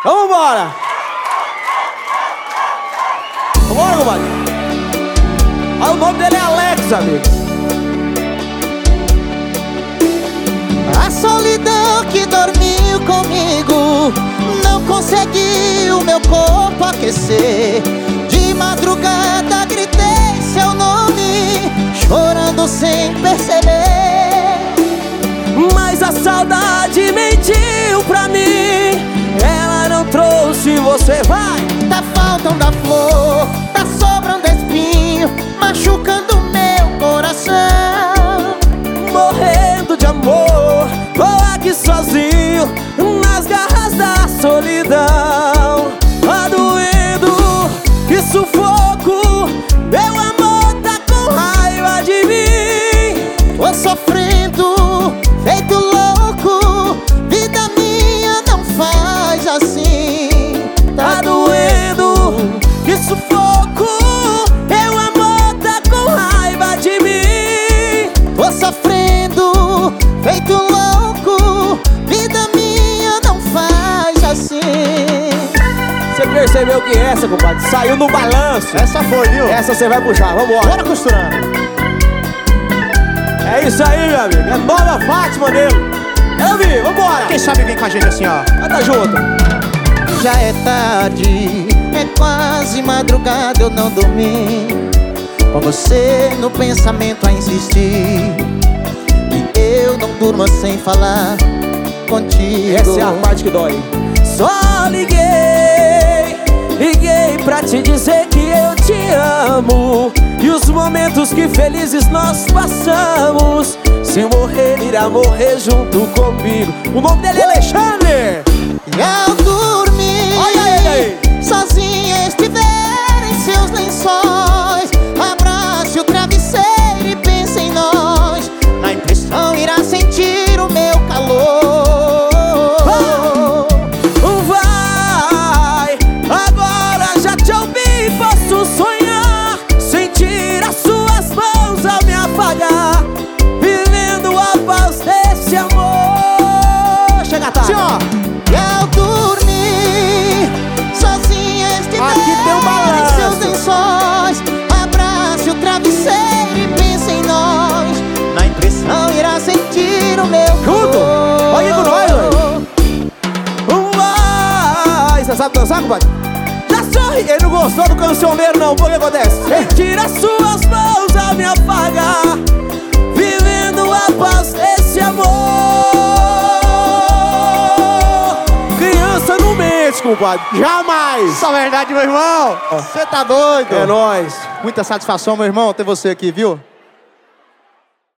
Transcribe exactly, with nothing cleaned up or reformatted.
Vamos embora! Vambora, compadre! Ah, o nome dele é Alex, amigo. A solidão que dormiu comigo não conseguiu meu corpo aquecer. De madrugada gritei seu nome, chorando sem perceber. Mas a saudade mentiu pra mim, ela não trouxe você, vai! Tá faltando a flor, tá sobrando espinho, machucando meu coração. Morrendo de amor, tô aqui sozinho, nas garras da solidão. Tá doendo, que sufoco, meu amor tá com raiva de mim. Tô sofrendo, feito louco, vida minha não faz assim. Tá doendo, que sufoco, meu amor tá com raiva de mim. Tô sofrendo, feito louco, vida minha não faz assim. Você percebeu que essa, compadre, saiu no balanço? Essa foi, viu? Essa você vai puxar, vambora. Bora costurando. É isso aí, meu amigo, é nova Fátima dele. Eu vi, vambora. Quem sabe vem com a gente assim, ó. Vai tá junto. Já é tarde, é quase madrugada, eu não dormi, com você no pensamento a insistir. E eu não durmo sem falar contigo. Essa é a parte que dói. Só liguei, liguei pra te dizer que eu te amo, e os momentos que felizes nós passamos. Se morrer, irá morrer junto comigo. O nome dele é Alexandre. E ao dormir, olha ele aí, sozinha estiver em seus lençóis, abrace o travesseiro e pense em nós. Na impressão irá sentir o meu calor. Vai, agora já te ouvi, posso sonhar, sentir as suas mãos ao me apagar, vivendo a paz desse amor. Chega tarde. Sim, ó. E ao dormir, sozinha estiver aqui tem um balanço em seus lençóis, abrace o travesseiro e pense em nós. Na impressão irá sentir o meu Junto, calor. pode ir com nós, velho. Vai, você sabe dançar, compadre? Já sorri. Ele não gostou do cancioneiro, não. O que acontece? Tira as suas mãos a me apagar, vivendo a paz desse amor. Criança não mente, compadre. Jamais. Essa verdade, meu irmão. Você tá doido? É nóis. Muita satisfação, meu irmão, ter você aqui, viu?